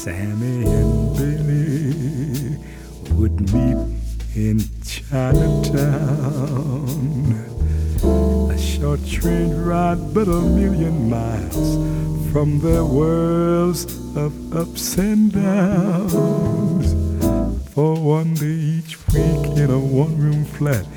Sammy and Billy would meet in Chinatown. A short train ride, but a million miles from their worlds of ups and downs. For one day each week in a one-room flat